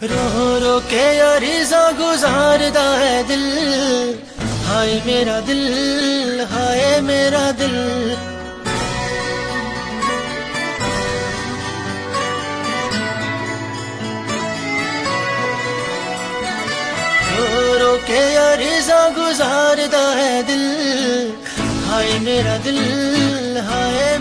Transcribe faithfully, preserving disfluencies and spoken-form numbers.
रो रो के अरीज़ा गुजारदा है दिल, हाय मेरा दिल, हाय मेरा दिल। रो रो के अरीज़ा गुजारदा है दिल, हाय मेरा दिल, हाय